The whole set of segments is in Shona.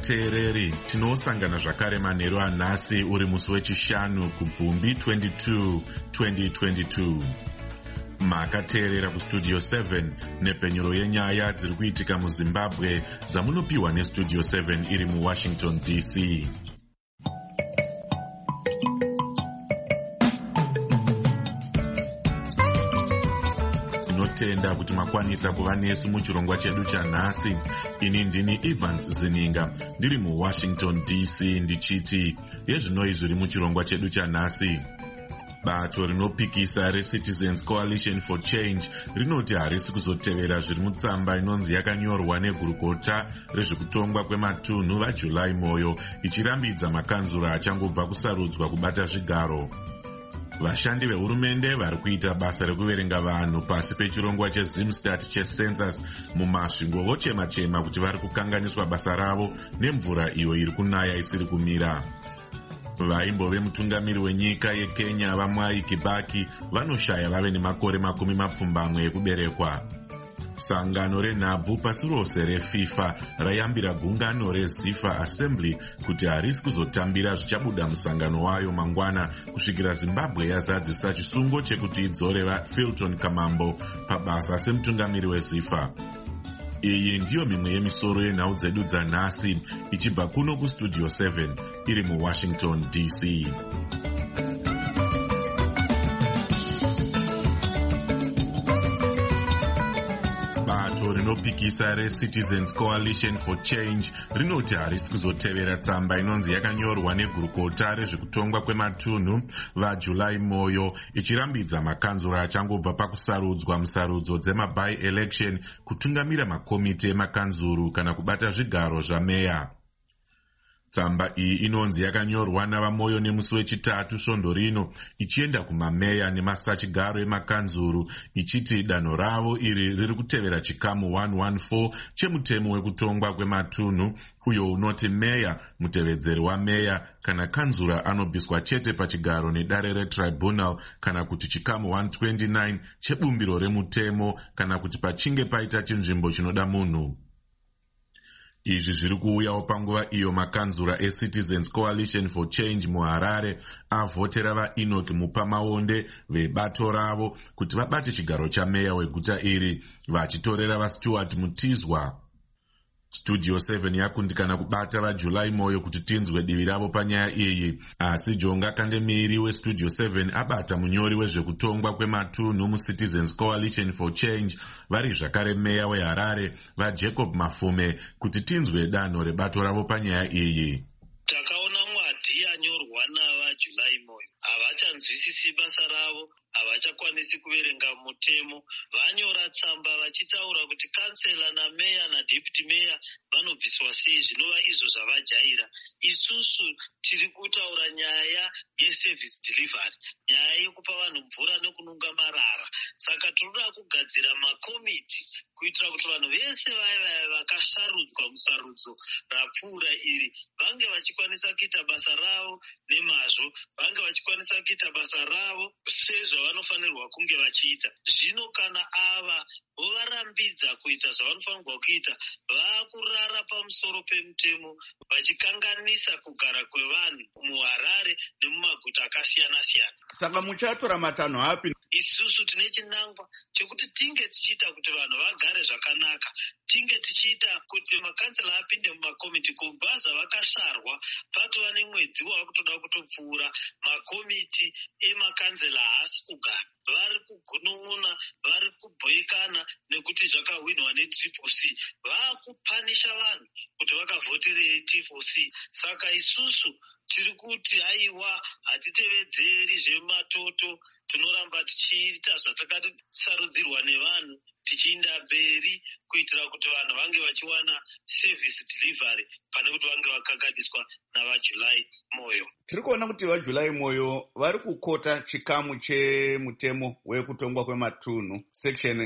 vateereri, tinosangana zvakare manheru anhasi uri musi wechishanu kubvumbi 22 2022. Makateerera kustudio 7 nepfenyuro yenyaya dziri kuitika muZimbabwe dzamunopiwa nestudio 7 iri muWashington DC. Tinotenda kuti makwanisa kuva nesu muchirongwa chedu chanhasi. Ini ndini Evans Zininga ndiri muWashington DC ndichiti yezvinoi zviri muchirongwa chedu chanhasi. Bato rinopikisa reCitizens Coalition for Change rinoti harisi kuzotevera zviri mutsamba inonzi yakanyorwa negurukota rezvekutongwa kwematunhu vaJuly Moyo ichirambidza makanzura achangobva kusarudzwa kubata zvigaro. Vashandi vehurumende vari kuita basa rekuverenga vanhu pasi pechirongwa cheZimstat checensus mumasvingo vochema-chema kuti vari kukanganiswa basa ravo nemvura iyo iri kunaya isiri kumira. Vaimbove mutungamiri wenyika yeKenya vaMwai Kibaki vanoshaya vave nemakore 20 ekuberekwa. Sangano renhabvu pasi rose reFIFA rayambira gungano reZIFA Assembly kuti harisi kuzotambira zvichabuda musangano wayo mangwana kusvikira Zimbabwe yazadzisa chisungo chekuti idzore Philton Kamambo pabasa semutungamiri weZIFA. Iyi ndiyo mimwe yemisoro yenhau dzedu dzanhasi ichibva kuno kustudio 7 iri muWashington DC. Bato rinopikisa reCitizens Coalition for Change rinoti harisi kuzotevera tsamba inonzi yakanyorwa negurukota rezvekutongwa kwematunhu vaJuly Moyo ichirambidza makanzura achangobva pakusarudzwa musarudzo dzema-by-election kutungamira makomiti emakanzuru kana kubata zvigaro zvameya. Tsamba iyi inonzi yakanyorwa navaMoyo nemusi wechitatu svondo rino ichienda kumameya nemasachigaro emakanzuru ichiti danho ravo iri riri kutevera chikamu 114 chemutemo wekutongwa kwematunhu uyo unoti meya, mutevedzeri wameya kana kanzura anobviswa chete pachigaro nedare retribunal kana kuti chikamu 129 chebumbiro remutemo kana kuti pachinge paita chinzvimbo chinoda munhu. Izvi zviri kuuyawo panguva iyo makanzura eCitizens Coalition for Change muHarare avhotera vaEnoch Mupamaonde vebato ravo kuti vabate chigaro chameya weguta iri vachitorera vaStuart Mutizwa. Studio 7 yakundikana kubata vaJuly Moyo kuti tinzwe divi ravo panyaya iyi, asi Jonga Kandemiri weStudio 7 abata munyori wezvekutongwa kwematunhu muCitizens Coalition for Change vari zvakare meya weHarare vaJacob Mafume kuti tinzwe danho rebato ravo panyaya iyi. Takaona mwadi anyorwa navaJuly Moyo havachanzwisisi basa ravo, havachakwanisi kuverenga mutemo. Vanyora tsamba vachitaura kuti kansela nameya nadeputy meya vanobviswa sei, zvinova izvo zvavajaira. Isusu tiri kutaura nyaya yeservice delivery, nyaya yekupa vanhu mvura nekununga marara. Saka tinoda kugadzira makomiti kuitira kuti vanhu vese vaya vakasarudzwa musarudzo rapfuura iri vange vachikwanisa kuita basa ravo nemazvo, vange vachikwanisa kuita basa ravo sezvavanofanirwa kunge vachiita. Zvino kana ava vovarambidza kuita zvavanofanirwa kuita, vakurara pamusoro pemutemo vachikanganisa kugara kwevanhu muHarare nemumaguta akasiyana-siyana. Saka muchatora matanho api? Isusu tine chinangwa chekuti tinge tichiita kuti vanhu vagare zvakanaka, tinge tichiita kuti makansela apinde mumakomiti kubva zvavakasarwa patova nemwedzi wakutoda kutopfuura. Makomiti emakanzela haasi kugara, vari kugunun'una, vari kubhoikana nekuti zvakahwinwa neTriple C. Vaakupanisha vanhu kuti vakavhoterei Triple C. Saka isusu tiri kuti aiwa, hatitevedzeri zvematoto, tinoramba tichiita zvatakasarudzirwa nevanhu, tichienda mberi kuitira kuti vanhu vange vachiwana service delivery pane kuti vange vakagadiswa navaJuly Moyo. Tiri kuona kuti vaJuly Moyo vari kukota chikamu chemutemo wekutongwa kwematunhu section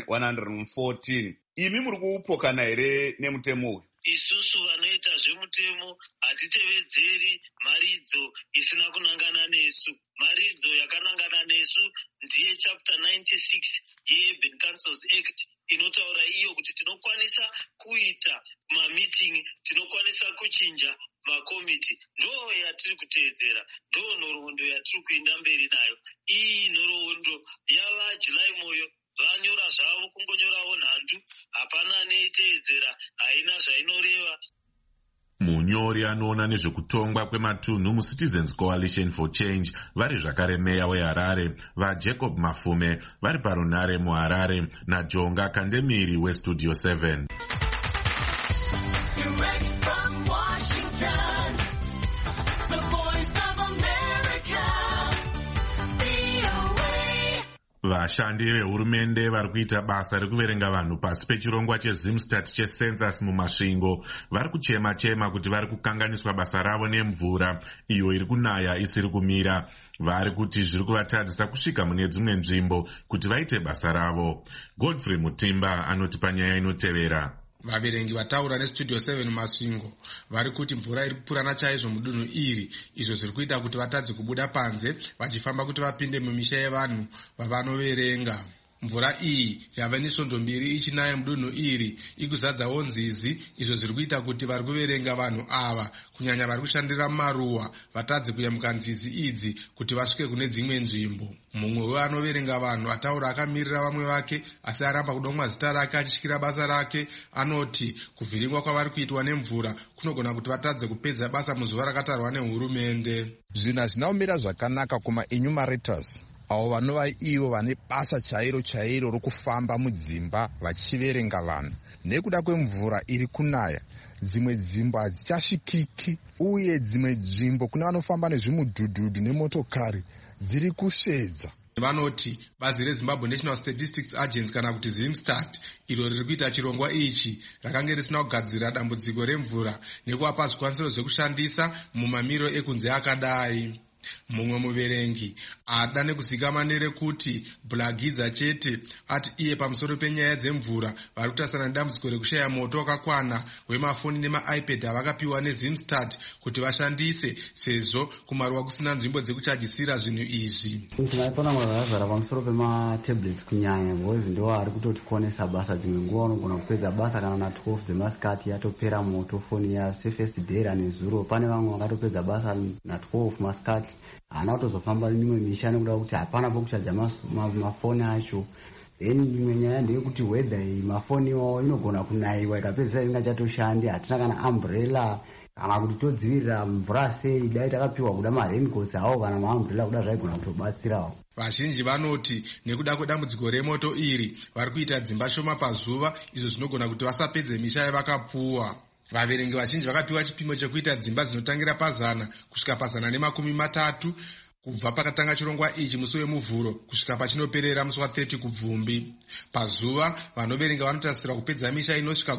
114. Imi muri kuupokana here nemutemo uyu? Isusu vanoita zvemutemo hatitevedzeri maridzo isina kunangana nesu. Maridzo yakanangana nesu ndiye chapter 96 yeUrban Councils Act inotaura iyo kuti tinokwanisa kuita mamiting, tinokwanisa kuchinja makomiti. Ndoo yatiri kuteedzera, ndoo nhoroondo yatiri kuenda mberi nayo. Iyi nhoroondo yavaJuly Moyo vanyora zvavo kungonyorawo nhandu, hapana neiteedzera, haina zvainoreva. Munyori anoona nezvekutongwa kwematunhu muCitizens Coalition for Change vari zvakare meya weHarare, vaJacob Mafume vari parunhare muHarare naJonga Kandemiri weStudio 7. Vashandi vehurumende vari kuita basa rekuverenga vanhu pasi pechirongwa chezimstat checensus mumasvingo vari kuchema-chema kuti vari kukanganiswa basa ravo nemvura iyo iri kunaya isiri kumira. Vari kuti zviri kuvatadzisa kusvika mune dzimwe nzvimbo kuti vaite basa ravo. Godfrey Mutimba anoti panyaya inotevera. Vaverengi vataura neStudio 7 mumasvingo vari kuti mvura iri kupurana chaizvo mudunhu iri, izvo zviri kuita kuti vatadze kubuda panze vachifamba kuti vapinde mumisha yevanhu vavanoverenga. Mvura iyi yava nesvondo mbiri ichinaya mudunhu iri ikuzadzawo nzizi, izvo zviri kuita kuti vari kuverenga vanhu ava kunyanya vari kushandira mumaruwa vatadze kuyambuka nzizi idzi kuti vasvike kune dzimwe nzvimbo. Mumwe wevanoverenga vanhu ataura akamirira vamwe vake asi aramba kudomwa zita rake achisvikira basa rake, anoti kuvhiringwa kwavari kuitwa nemvura kunogona kuti vatadze kupedza basa muzuva rakatarwa nehurumende. Zvinhu hazvina kumira zvakanaka kuma-enumerators avo vanova ivo vane basa chairo rokufamba mudzimba vachiverenga vanhu. Nekuda kwemvura iri kunaya, dzimwe dzimba hadzichasvikiki uye dzimwe nzvimbo kune vanofamba nezvimudhudhudhu nemotokari dziri kusvedza. Vanoti bazi reZimbabwe National Statistics Agency kana kuti Zimstat iro riri kuita chirongwa ichi rakange risina kugadzira dambudziko remvura nekuvapa zvikwanisiro zvekushandisa mumamiriro ekunze akadai. Mumwe muverengi ada nekuzikama nerekuti Blagidza chete ati iye pamusoro penyaya dzemvura vari kutasana nedambudziko rekushaya moto wakakwana wemafoni nemaiPad avakapiwa neZimstat kuti vashandise sezvo kumaruwa kusina nzvimbo dzekuchajisira zvinhu izvi. Tinaiona zvakazara pamusoro pematablets kunyanya because ndo ari kutotikonesa basa. Dzimwe nguva unogona kupedza basa kana na 12 dzemasikati yatopera moto foni ya Surface Dera nezuro. Pane vamwe vakatopedza basa na 12 masikati haana kutozofamba mimwe misha nekuda kuti hapana pokuchaja mafoni acho. Then imwe nyaya ndeyekuti weather iyi mafoni iwawo inogona kunayiwa ikapedzisa ingachatoshandi. Hatina kana umbrella kana kuti todzivirira mvura sei. Dai takapiwa kuda ma-raincoats awo kana ma-umbrella kuda zvaigona kutobatsirawo. Vazhinji vanoti nekuda kwedambudziko remoto iri vari kuita dzimba shoma pazuva, izvo zvinogona kuti vasapedze misha yavakapuwa. Vaverengi vazhinji vakapiwa chipimo chekuita dzimba dzinotangira pa100 kusvika pa130 kubva pakatanga chirongwa ichi musi wemuvhuro kusvika pachinoperera musi wa30 kubvumbi. Pazuva vanoverenga vanotarisira kupedza misha inosvika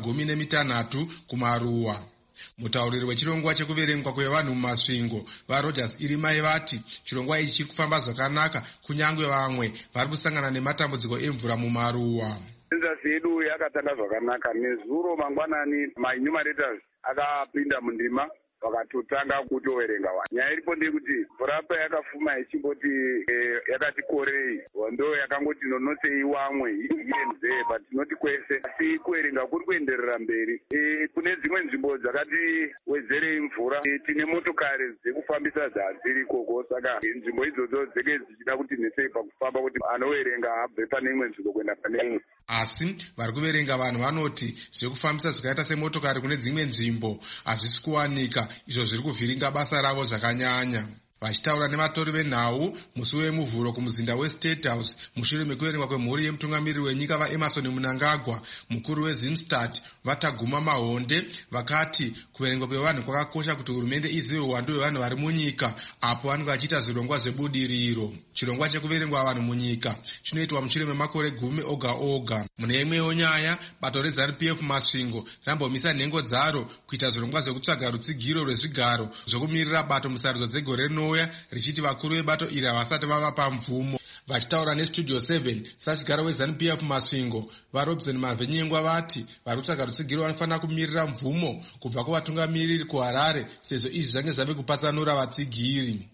16 kumaruwa. Mutauriri wechirongwa chekuverengwa kwevanhu mumasvingo vaRogers Irimai vati chirongwa ichi chiri kufamba zvakanaka kunyange vamwe vari kusangana nematambudziko emvura mumaruwa. Census yedu yakatanga zvakanaka. Nezuro mangwanani ma-enumerators akapinda mundima vakatotanga kutoverenga vanhu. Nyaya iripo ndeyekuti mvura payakafuma ichimboti yakati korei ndo yakangoti nonosei wamwe ienze patinoti kwese, asi kuverenga kuri kuenderera mberi. Kune dzimwe nzvimbo dzakati wezerei mvura tine motokari dzekufambisa dzadziri koko, saka nzvimbo idzodzo dzenge dzichida kuti nesei pakufamba kuti anoverenga abve pane imwe nzvimbo kuenda pane imwe. Asi vari kuverenga vanhu vanoti zvekufambisa zvakaita semotokari kune dzimwe nzvimbo hazvisi kuwanika, izvo zviri kuvhiringa basa ravo zvakanyanya. Vachitaura nematori venhau musi wemuvhuro kumuzinda weState House mushure mekuverengwa kwemhuri yemutungamiriri wenyika vaEmerson Mnangagwa, mukuru weZimstat Vataguma Mahonde vakati kuverengwa kwevanhu kwakakosha kuti hurumende izive uwandu hwevanhu vari munyika apo vanenge vachiita zvirongwa zvebudiriro. Chirongwa chekuverengwa vanhu munyika chinoitwa mushure memakore 10 oga oga. Mune imwewo nyaya, bato reZANU-PF masvingo rambomisa nhengo dzaro kuita zvirongwa zvekutsvaga rutsigiro rwezvigaro zvokumirira bato musarudzo dzegore rino richiti vakuru vebato iri havasati vava pamvumo. Vachitaura neStudio 7 sachigaro weZANU-PF masvingo vaRobson Mavhenyengwa vati vari kutsvaga rutsigiro vanofanira kumirira mvumo kubva kuvatungamiriri kuHarare sezvo izvi zvange zvave kupatsanura vatsigiri.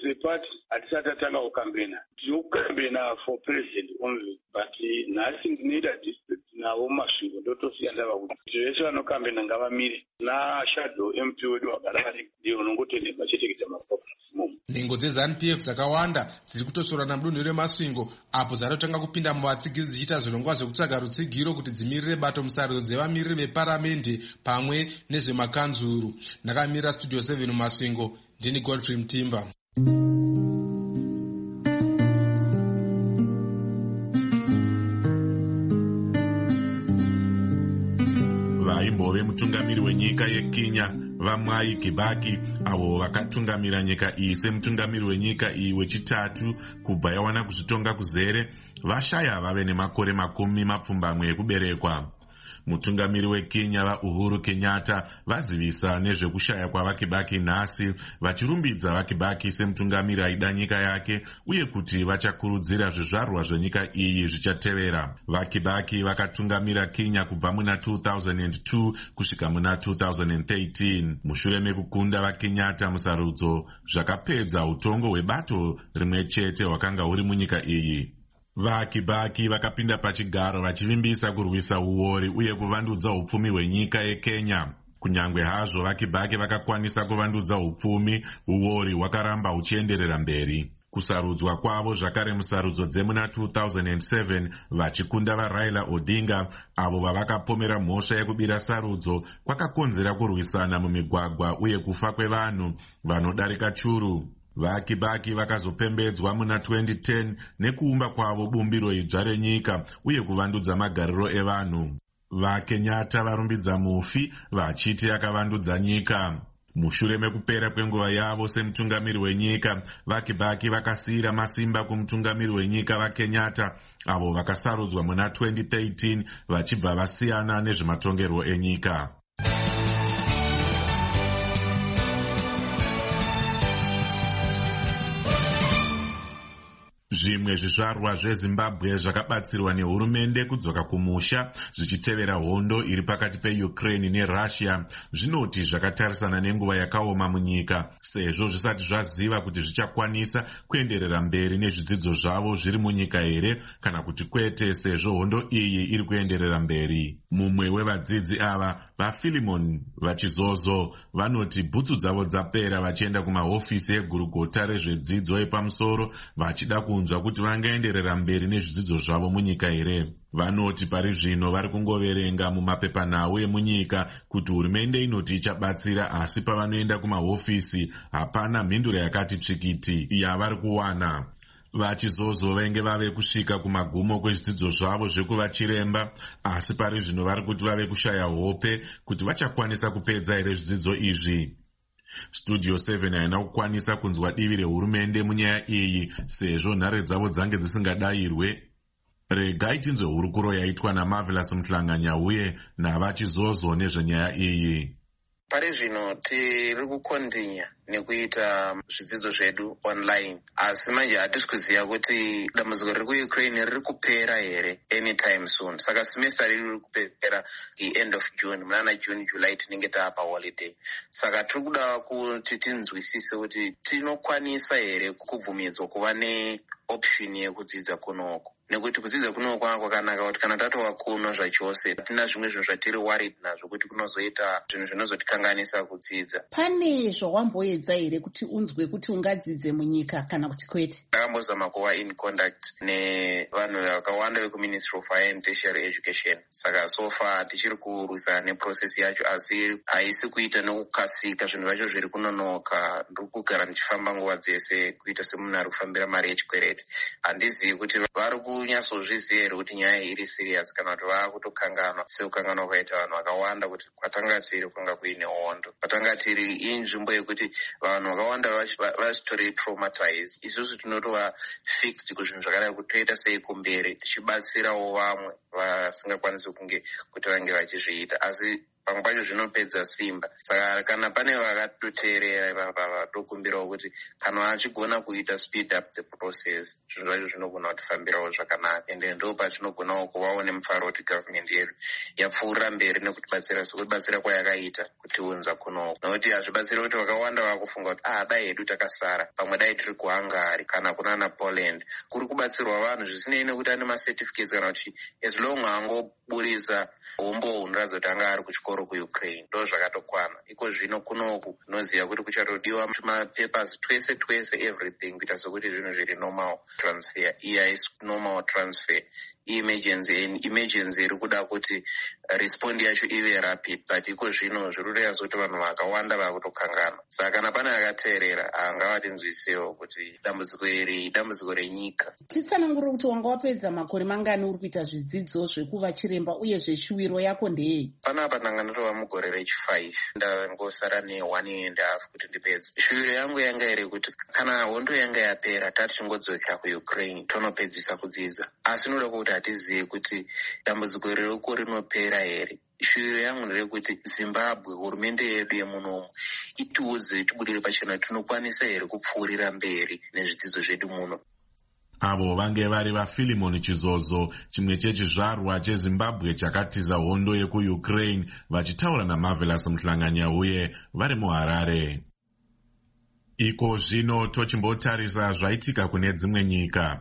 a party hatisati tatanga kukambena. Tiri kukambena for president only, but nhasi ndinoita district navo masvingo ndotosiya ndava kuti vese vanokambena ngavamire naShadow MP wedu wagara ari ndiye unongotendeka cheteketa maprograms imomo. Nhengo dzeZANU-PF dzakawanda dziri kutosora mudunhu reMasvingo apo dzatotanga kupinda muvatsigiri dzichiita zvirongwa zvekutsvaga rutsigiro kuti dzimirire bato musarudzo dzevamiriri veparamende pamwe nezvemakanzuru. Ndakamirira Studio 7 muMasvingo, ndini Godfrey Mutimba. Vaimbove mutungamiri wenyika yeKenya vaMwai Kibaki avo vakatungamira nyika iyi semutungamiri wenyika iyi wechitatu kubva yawana kuzvitonga kuzere vashaya vave nemakore 10 ekuberekwa. Mutungamiri weKenya vaUhuru Kenyatta vazivisa nezvekushaya kwavaKibaki nhasi, vachirumbidza vaKibaki semutungamiri aida nyika yake uye kuti vachakurudzira zvizvarwa zvenyika iyi zvichatevera. VaKibaki vakatungamira Kenya kubva muna 2002 kusvika muna 2013. Mushure mekukunda vaKenyatta musarudzo zvakapedza utongo hwebato rimwe chete hwakanga huri munyika iyi. VaKibaki vakapinda pachigaro vachivimbisa kurwisa uori uye kuvandudza upfumi hwenyika yeKenya. Kunyangwe hazvo vaKibaki vakakwanisa kuvandudza upfumi, uori hwakaramba huchienderera mberi. Kusarudzwa kwavo zvakare musarudzo dzemuna 2007 vachikunda vaRaila Odinga avo vavakapomera mhosva yekubira sarudzo kwakakonzera kurwisana mumigwagwa uye kufa kwevanhu vanodarika churu. VaKibaki vakazopembedzwa muna 2010 nekuumba kwavo bumbiro idzva renyika uye kuvandudza magariro evanhu. VaKenyatta varumbidza mufi vachiti akavandudza nyika. Mushure mekupera kwenguva yavo semutungamiri wenyika, vaKibaki vakasiyira masimba kumutungamiri wenyika vaKenyatta avo vakasarudzwa muna 2013 vachibva vasiyana nezvematongerwo enyika. Zvimwe zvizvarwa zveZimbabwe zvakabatsirwa nehurumende kudzoka kumusha zvichitevera hondo iri pakati peUkraine neRussia zvinoti zvakatarisana nenguva yakaoma munyika, sezvo zvisati zvaziva kuti zvichakwanisa kuenderera mberi nezvidzidzo zvavo zviri munyika here kana kuti kwete, sezvo hondo iyi iri kuenderera mberi. Mumwe wevadzidzi ava, vaFilimon Vachizozo, vanoti bhutsu dzavo dzapera vachienda kumahofisi egurugota rezvedzidzo yepamusoro vachida kunzwa kuti vangaenderera mberi nezvidzidzo zvavo munyika here. Vanoti pari zvino vari kungoverenga mumapepanhau emunyika kuti hurumende inoti ichabatsira, asi pavanoenda kumahofisi hapana mhinduro yakati tsvikiti yavari kuwana. Vachizozo venge vave kusvika kumagumo kwezvidzidzo zvavo zvekuva chiremba, asi pari zvino vari kuti vave kushaya hope kuti vachakwanisa kupedza here zvidzidzo izvi. Studio 7 haina kukwanisa kunzwa divi rehurumende munyaya iyi sezvo nhare dzavo dzange dzisingadayirwe. Regai tinzwe hurukuro yaitwa naMarvelous Muhlanganya uye navachizozo nezvenyaya iyi. Pari zvino tiri kukontinya nekuita zvidzidzo zvedu online, asi manje hatisi kuziva kuti dambudziko riri kuUkraine riri kupera here anytime soon. Saka semester riri kupera end of June, munana June July tinenge taapa holiday. Saka tiri kuda kuti tinzwisise kuti tinokwanisa here kubvumidzwa kuva neoption yekudzidza kunoko. Nekuti kudzidza kuno kwakanaka kuti kana tatova kuno zvachose tina zvimwe zvinhu zvatiri worried nazvo kuti kunozoita zvinhu zvinozotikanganisa kudzidza. Pane zvawamboedza here kuti unzwe kuti ungadzidze munyika kana kuti kwete? Ndakambozama kuva in contact nevanhu vakawanda vekuMinistry of Higher and Tertiary Education. Saka so far tichiri kurwisana neprocess yacho, asi haisi kuita nekukasika, zvinhu zvacho zviri kunonoka. Ndiri kugara ndichifamba nguva dzese kuita semunhu ari kufambira mari yechikwereti. Handizivi kuti vari kunyatsozviziva here kuti nyaya iri serious kana kuti vava kutokanganwa sekukanganwa kwaita vanhu vakawanda kuti kwatanga tiri kwanga kuine hondo. Kwatanga tiri inzvimbo yekuti vanhu vakawanda vachitori traumatized. Isusu tinotova fixed kuzvinhu zvakadai kuti toita sei kumberi tichibatsirawo vamwe vasingakwanisi kunge kuti vange vachizviita. Asi pamwe pacho zvinopedza simba. Saka kana pane vakatoteerera vatokumbirawo kuti kana vachigona kuita speed up the process, zvinhu zvacho zvinogona kutifambirawo zvakanaka, ende ndo patinogonawo kuvawo nemufaro kuti government yedu yapfuurira mberi nekutibatsira sekubatsira kwayakaita kutiunza kunoku, nokuti hazvibatsiri kuti vakawanda vakufunga kuti dai hedu takasara, pamwe dai tiri kuHungary kana kunana Poland, kuri kubatsirwa vanhu zvisinei nekuti ane macertificates kana kuti as long angoburisa hombo unoratidza kuti anga ari kuchikoro kuUkraine, ndo zvakatokwana. Iko zvino kunoku unoziva kuti kuchatodiwa mapapers twese everything kuita sokuti zvinhu zviri normal transfer. Iya is normal transfer. Emergency iri kuda kuti respond yacho ive rapid, but iko zvino zvirureva kuti vanhu vakawanda vakutokangana. Saka kana pane akateerera ngavatinzwisewo kuti dambudziko iri dambudziko renyika. Titsanangure kuti wanga wapedza makore mangani uri kuita zvidzidzo zvekuva chiremba, uye zveshuwiro yako ndeyei? Panapa ndanga ndatova mugore rechi5, ndangosara ne1.5 years kuti ndipedze. Shuwiro yangu yanga iri kuti kana hondo yanga yapera tatichingodzokera kuUkraine tonopedzisa kudzidza, asi noda kuti hatizive kuti dambudziko ririko rinopera here. Shuwiro yangu nderekuti Zimbabwe, hurumende yedu yemunomu, itiudze tibudire pachena tinokwanisa here kupfuurira mberi nezvidzidzo zvedu muno. Avo vange vari vaFilimon Chizozo, chimwe chechizvarwa cheZimbabwe chakatiza hondo yekuUkraine, vachitaura naMarvelous Muhlanganyauye vari muHarare. Iko zvino tochimbotarisa zvaitika kune dzimwe nyika.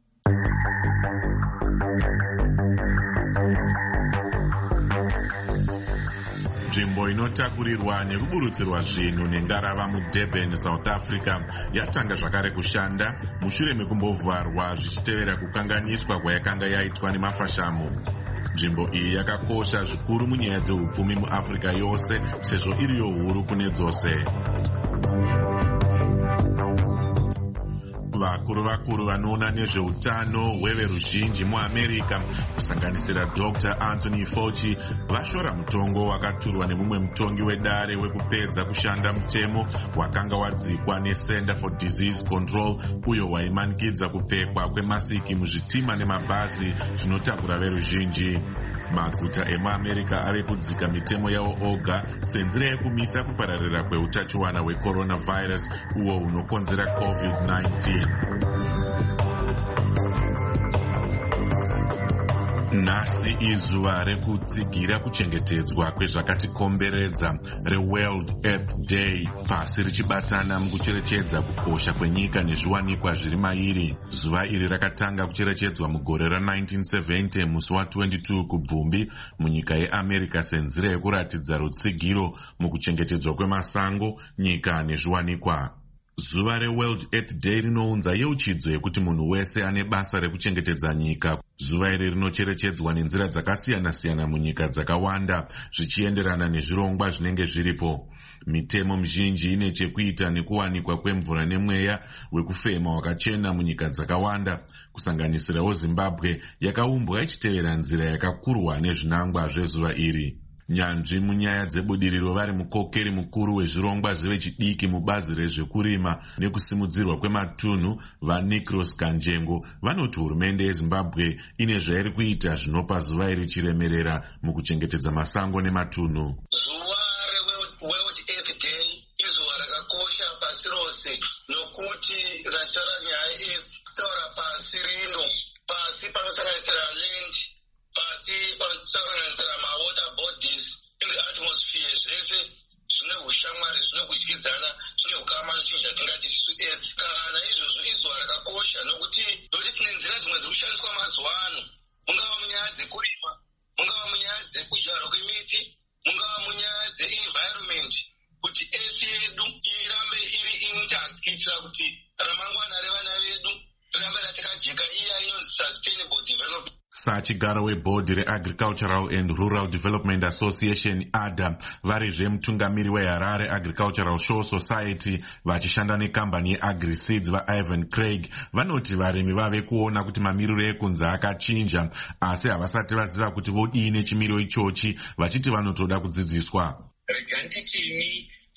Nzvimbo inotakurirwa nekuburutsirwa zvinhu nengarava muDurban, South Africa yatanga zvakare kushanda mushure mekumbovharwa zvichitevera kukanganiswa kwayakanga yaitwa nemafashamu. Nzvimbo iyi yakakosha zvikuru munyaya dzeupfumi muAfrica yose, sezvo iriyo huru kune dzose. Vakuru vanoona nezveutano hweveruzhinji muAmerica, kusanganisira Dr. Anthony Fauci, vashora mutongo wakaturwa nemumwe mutongi wedare wekupedza kushanda mutemo wakanga wadzikwa neCenter for Disease Control, uyo waimanikidza kupfekwa kwemasiki muzvitima nemabhazi zvinotakura veruzhinji. Maguta emuAmerica ave kudzika mitemo yavo oga senzira yekumisa kupararira kweutachiwana hwecoronavirus uwo unokonzera COVID-19. Nhasi izuva rekutsigira kuchengetedzwa kwezvakatikomberedza reWorld Earth Day, pasi richibatana mukucherechedza kukosha kwenyika nezviwanikwa zviri mairi. Zuva iri rakatanga kucherechedzwa mugore ra1970 musi wa22 kubvumbi munyika yeAmerica senzira yekuratidza rutsigiro mukuchengetedzwa kwemasango, nyika nezviwanikwa. Zuva reWorld Earth Day rinounza yeuchidzo yekuti munhu wese ane basa rekuchengetedza nyika. Zuva iri rinocherechedzwa nenzira dzakasiyana-siyana munyika dzakawanda, zvichienderana nezvirongwa zvinenge zviripo. Mitemo mizhinji ine chekuita nekuwanikwa kwemvura nemweya wekufema wakachena munyika dzakawanda, kusanganisirawo Zimbabwe yakaumbwa ichitevera nzira yakakurwa nezvinangwa zvezuva iri. Nyanzvi munyaya dzebudiriro vari mukokeri mukuru wezvirongwa zvevechidiki mubazi rezvekurima nekusimudzirwa kwematunhu, vaNicros Kanjengo, vanoti hurumende yeZimbabwe ine zvairi kuita zvinopa zuva iri chiremerera mukuchengetedza masango nematunhu. Zuva reWorld Earth Day izuva rakakosha pasi rose, nokuti rashara nyaya kutaura pasi rino, pasi panosanganisira land, pasi panosanganisira mawater bodies in the atmosphere, zvese zvine ushamwari, zvine kudyidzana, zvine ukama nechinhu chatingati isu earth. Kana izvozvo izuva rakakosha nokuti tine nzira dzimwe dziri kushandiswa mazuva ano, mungava munyaya dzekurima, mungava munyaya dzekudyarwa kwemiti, mungava munyaya dzeenvironment, kuti earth yedu irambe iri intact kuitira kuti ramangwana revana vedu rirambe ratakajeka, iya inonzi sustainable development. Sachigaro webhodhi reAgricultural and Rural Development Association ADA, varizve mutungamiri weHarare Agricultural Show Society vachishanda nekambani yeAgriSeeds vaIvan Craig, vanoti varimi vave kuona kuti mamiriro ekunze akachinja, asi havasati vaziva kuti vodii nechimiriro ichochi, vachiti vanotoda kudzidziswa. Regani titini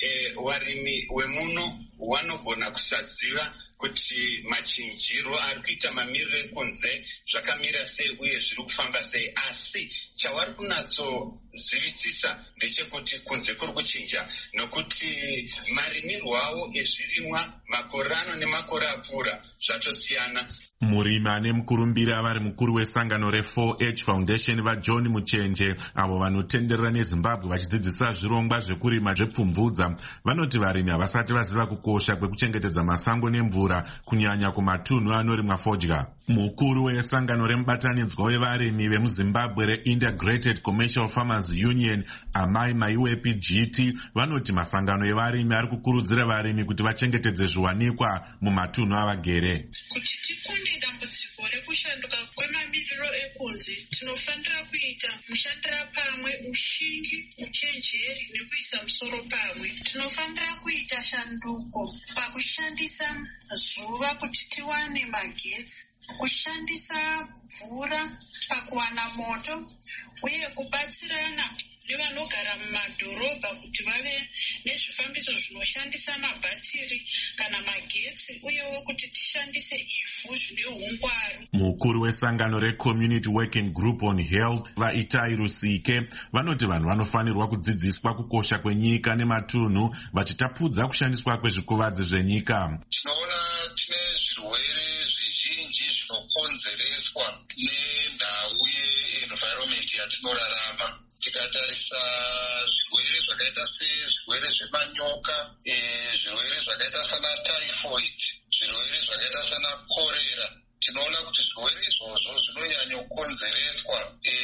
varimi vemuno vanogona kusaziva kuti machinjiro ari kuita mamiriro ekunze zvakamira sei uye zviri kufamba sei, asi chavari kunatsozivisisa ndechekuti kunze kuri kuchinja, nokuti marimirwo avo ezvirimwa makore ano nemakore apfuura zvatosiyana. Murimi ane mukurumbira vari mukuru wesangano re4H Foundation vaJohn Muchenje, avo vanotenderera neZimbabwe vachidzidzisa zvirongwa zvekurima zvepfumvudza, vanoti varimi havasati vaziva kukosha kwekuchengetedza masango nemvura, kunyanya kumatunhu anorimwa fodya. Mukuru wesangano remubatanidzwa wevarimi vemuZimbabwe reIntegrated Commercial Farmers Union, Amai Maiwepi GT, vanoti masangano evarimi ari kukurudzira varimi kuti vachengetedze zviwanikwa mumatunhu avagere. Kuti tikunde dambudziko rekushanduka kwemamiriro ekunze, tinofanira kuita mushandira pamwe, ushingi, uchenjeri nekuisa musoro pamwe. Tinofanira kuita shanduko pakushandisa zuva kuti tiwane magetsi, kushandisa mvura pakuwana moto, uye kubatsirana nevanogara mumadhorobha kuti vave nezvifambiso zvinoshandisa mabhatiri kana magetsi, uyewo kuti tishandise ivhu zvine ungwaru. Mukuru wesangano reCommunity Working Group on Health vaItai Rusike vanoti vanhu vanofanirwa kudzidziswa kukosha kwenyika nematunhu vachitapudza kushandiswa kwezvikuvadzi zvenyika. Tinoona tine zvirwere zvizhinji zvinokonzereswa nendau ye-environment yatinorarama. Tikatarisa zvirwere zvakaita sezvirwere zvemanyoka, zvirwere zvakaita sana typhoid, zvirwere zvakaita sana korera, tinoona kuti zvirwere izvozvo zvinonyanya kukonzereswa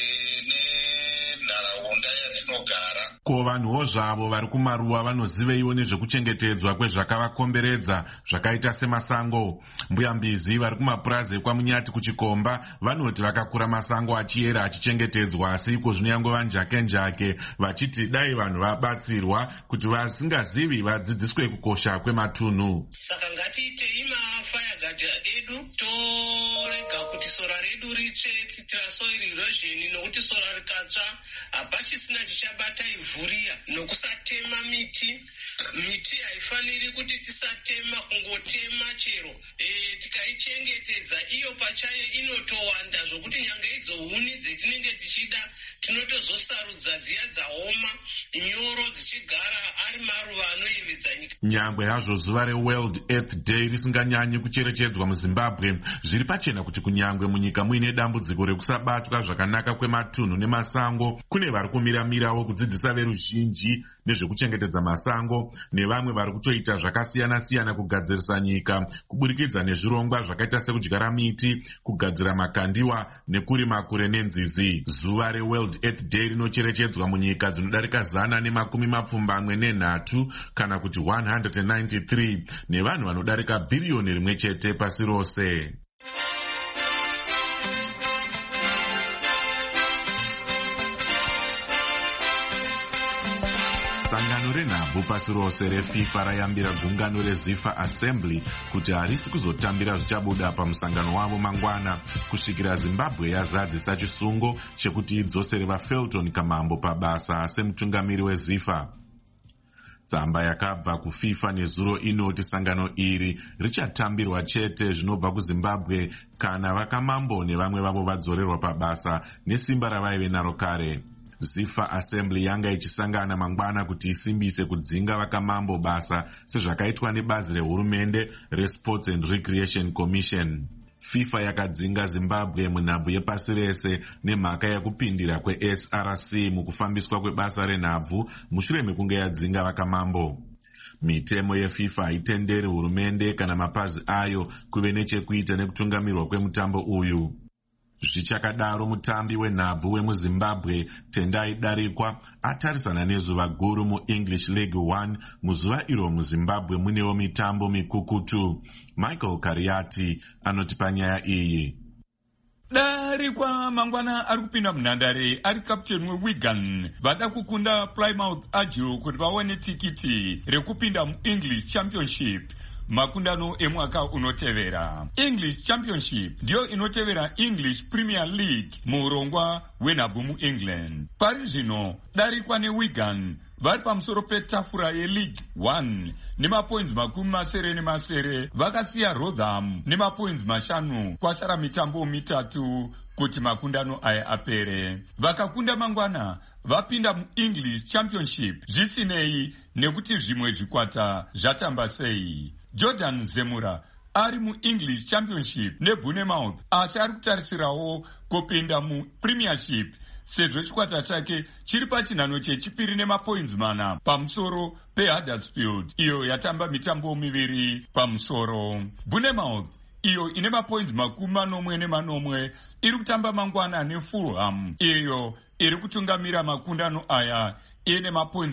nenharaunda yatinogara. Ko vanhuwo zvavo vari kumaruwa vanoziveiwo nezvekuchengetedzwa kwezvakavakomberedza zvakaita semasango. Mbuyambizi vari kumapurazi ekwaMunyati kuchikomba vanoti vakakura masango achiyera achichengetedzwa, asi iko zvinoyangova njake vachiti dai vanhu vabatsirwa kuti vasingazivi vadzidziswe kukosha kwematunhu. Saka ngatiitei mafayagadi edu, torega kuti sora redu ritsve, tiitira soil erosion, nokuti sora rikatsva hapachisina chichabata ivhu riya. Nokusatema miti haifaniri kuti tisatema, kungotema chero. Tikaichengetedza iyo pachayo inotowanda zvokuti nyange idzo huni dzetinenge tichida tinotozosarudza dziya dzaoma nyoro dzichigara ari maruva anoyevedza nyika. Nyangwe hazvo zuva reWorld Earth Day risinganyanyi kucherechedzwa muZimbabwe, zviri pachena kuti kunyangwe munyika muine dambudziko rekusabatwa zvakanaka kwematunhu nemasango, kune vari kumiramirawo kudzidzisa veruzhinji nezvekuchengetedza masango, nevamwe vari kutoita zvakasiyana-siyana kugadzirisa nyika kuburikidza nezvirongwa zvakaita sekudyara miti, kugadzira makandiwa nekurima kure nenzizi. Zuva reWorld Earth Day rinocherechedzwa munyika dzinodarika 123 kana kuti 193 nevanhu vanodarika bhiriyoni rimwe chete pasi rose. Sangano renhabvu pasi rose reFIFA rayambira gungano reZIFA Assembly kuti harisi kuzotambira zvichabuda pamusangano wavo mangwana kusvikira Zimbabwe yazadzisa chisungo chekuti idzosere vaFelton Kamambo pabasa semutungamiri weZIFA. Tsamba yakabva kuFIFA nezuro inoti sangano iri richatambirwa chete zvinobva kuZimbabwe kana vakamambo nevamwe vavo vadzorerwa pabasa nesimba ravaive naro kare. ZIFA Assembly yanga ichisangana mangwana kuti isimbise kudzinga vakamambo basa sezvakaitwa nebazi rehurumende reSports and Recreation Commission. FIFA yakadzinga Zimbabwe munhabvu yepasi rese nemhaka yekupindira kweSRC mukufambiswa kwebasa renhabvu mushure mekunge yadzinga vakamambo. Mitemo yeFIFA haitenderi hurumende kana mapazi ayo kuve nechekuita nekutungamirwa kwemutambo uyu. Zvichakadaro mutambi wenhabvu wemuZimbabwe Tendai Darikwa atarisana nezuva guru muEnglish League 1 muzuva iro muZimbabwe munewo mitambo mikukutu. Michael Kariati anoti panyaya iyi. Darikwa mangwana ari kupinda munhandare ari kapteni weWigan vada kukunda Plymouth Argyle kuti vaone tikiti rekupinda muEnglish Championship. makundano emwaka unotevera. English Championship ndiyo inotevera English Premier League muurongwa hwenhabvu muEngland. Pari zvino darikwa neWigan vari pamusoro petafura yeLeague 1 nemapoints 70 vakasiya Rotherham nemapoints 5 kwasara mitambo 3 kuti makundano aya apere. Vakakunda mangwana vapinda muEnglish Championship zvisinei nekuti zvimwe zvikwata zvatamba sei. Jordan Zemura ari muEnglish Championship neBournemouth asi ari kutarisirawo kupinda muPremiership sezvo chikwata chake chiri pachinhano chechipiri nemapoints 4 pamusoro peHuddersfield iyo yatamba mitambo 2 pamusoro. Bournemouth iyo ine mapoints 40 iri kutamba mangwana neFulham iyo iri kutungamira makundano aya ine mapoints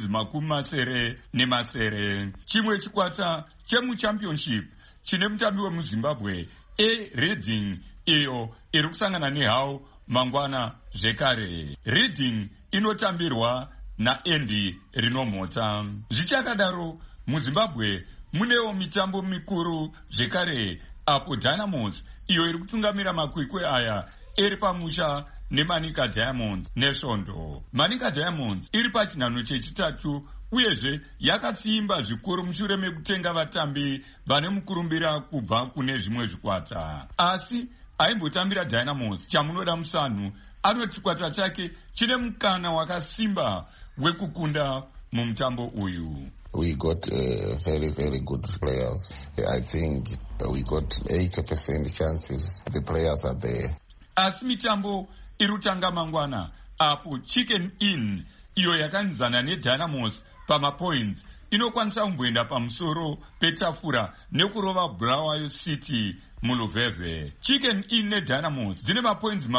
70. Chimwe chikwata chemuChampionship chine mutambi wemuZimbabwe Reading iyo iri kusangana neHull mangwana zvekare. Reading inotambirwa naAndy Rinomhota. Zvichakadaro muZimbabwe munewo mitambo mikuru zvekare apo Dynamos iyo iri kutungamira makwikwi aya iri pamusha neManica Diamonds nesvondo. Manica Diamonds iri pachinhano chechitatu uyezve yakasimba zvikuru mushure mekutenga vatambi vane mukurumbira kubva kune zvimwe zvikwata. Asi aimbotambira Dynamos chamunoda musanhu anoti chikwata chake chine mukana wakasimba wekukunda mumutambo uyu. We got very, very good players. I think we got 80% chances. The players are there. Asi mitambo irutanga mangwana apo Chicken Inn iyo yakanzana neDynamos pamapoints inokwanisa kumboenda pamusoro petafura nekurova Bulawayo City muluvhevhe. Chicken Inn neDynamos dzine mapoints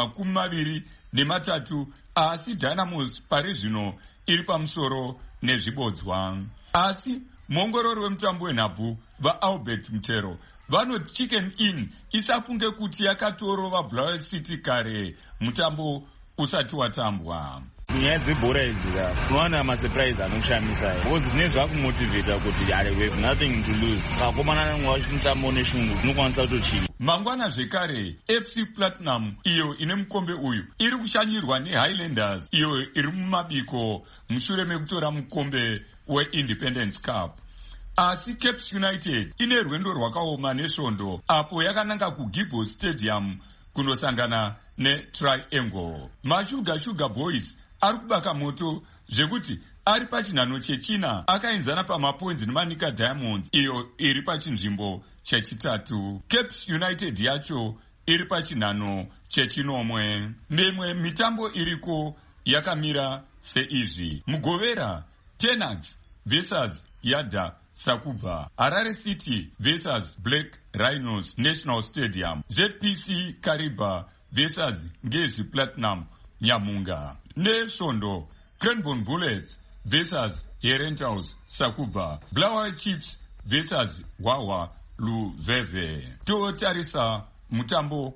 23 asi Dynamos pari zvino iri pamusoro nezvibodzwa. Asi muongorori wemutambo wenhabvu vaAlbert Mutero vanoti Chicken Inn isafunge kuti yakatorova Bulawayo City kare mutambo usati watambwa. Nyaya dzebhora idzika unowana masurprise anokushamisa because zvine zvakumotivheta kuti we have nothing to lose. Sakomana mutambo neshungu unokwanisa kutochini. Mangwana zvekare FC Platinum iyo ine mukombe uyu iri kushanyirwa neHighlanders iyo iri mumabiko mushure mekutora mukombe weIndependence Cup. Asi Cape United ine rwendo rwakaoma nesvondo apo yakananga kuGibbon Stadium kunosangana neTriangle. Sugar Boys ari kubaka moto zvekuti ari pachinhano chechina akaenzana pamapoints neManica Diamonds iyo iri pachinzvimbo chechitatu. Cape United yacho iri pachinhano chechinomwe. Mimwe mitambo iriko yakamira seizvi: Mugovera Tenax vs Yada Sakubva, Harare City vs Black Rhinos National Stadium, ZPC Kariba vs Ngezi Platinum Nyamunga, Neshondo Cranbourne Bullets vs Herentals Sakubva, Bulawayo Chiefs vs Wawa Luveve. Totarisa mutambo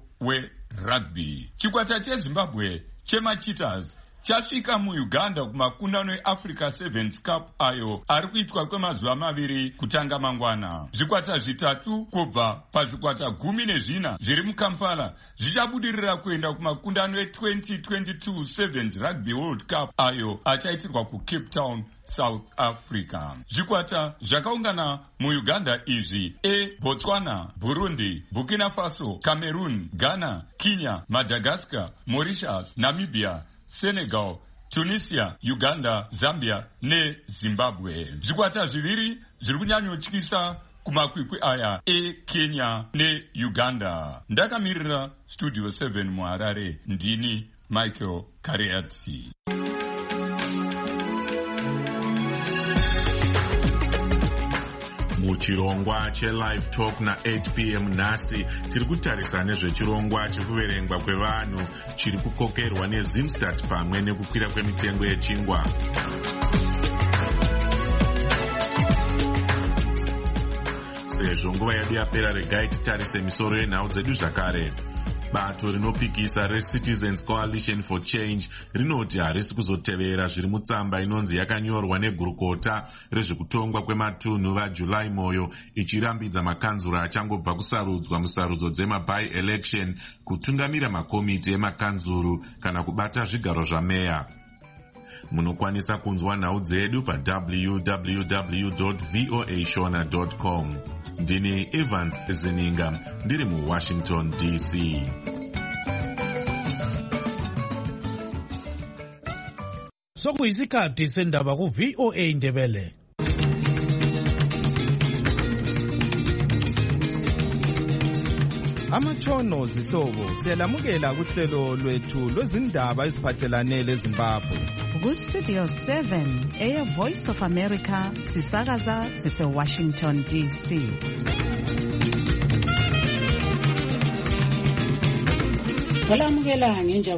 werugby. Chikwata cheZimbabwe chemacheeters chasvika muUganda kumakundano eAfrica Sevens Cup ayo ari kuitwa kwemazuva 2 kutanga mangwana. Zvikwata 3 kubva pazvikwata 14 zviri muKampala zvichabudirira kuenda kumakundano e2022 Sevens Rugby World Cup ayo achaitirwa kuCape Town, South Africa. Zvikwata zvakaungana muUganda izvi Botswana, Burundi, Burkina Faso, Cameroon, Ghana, Kenya, Madagascar, Mauritius, Namibia, Senegal, Tunisia, Uganda, Zambia neZimbabwe. Zvikwata zviviri zviri kunyanyotyisa kumakwikwi aya Kenya neUganda. Ndakamirira Studio 7 muHarare, ndini Michael Kariati. Muchirongwa cheLive Talk na8 p.m. nhasi tiri kutarisa nezvechirongwa chekuverengwa kwevanhu chiri kukokerwa neZimstat pamwe nekukwira kwemitengo yechingwa. Sezvo nguva yedu yapera, regai titarise misoro yenhau dzedu zvakare. bato rinopikisa reCitizens Coalition for Change rinoti harisi kuzotevera zviri mutsamba inonzi yakanyorwa negurukota rezvekutongwa kwematunhu vaJuly Moyo, ichirambidza makanzura achangobva kusarudzwa musarudzo dzema-by-election kutungamira makomiti emakanzuru kana kubata zvigaro zvameya. Munokwanisa kunzwa nhau dzedu pa www.voashona.com. Ndini Evans Zininga, ndiri muWashington DC. Sokuyisikhathi sendaba ku-VOA Ndebele. Amatshono zihlobo siyalamukela kuhlelo lwethu lwezindaba eziphathelane leZimbabwe. Ku-Studio 7 Air Voice of America sisakaza sise-Washington DC. Kwalamukela ngenja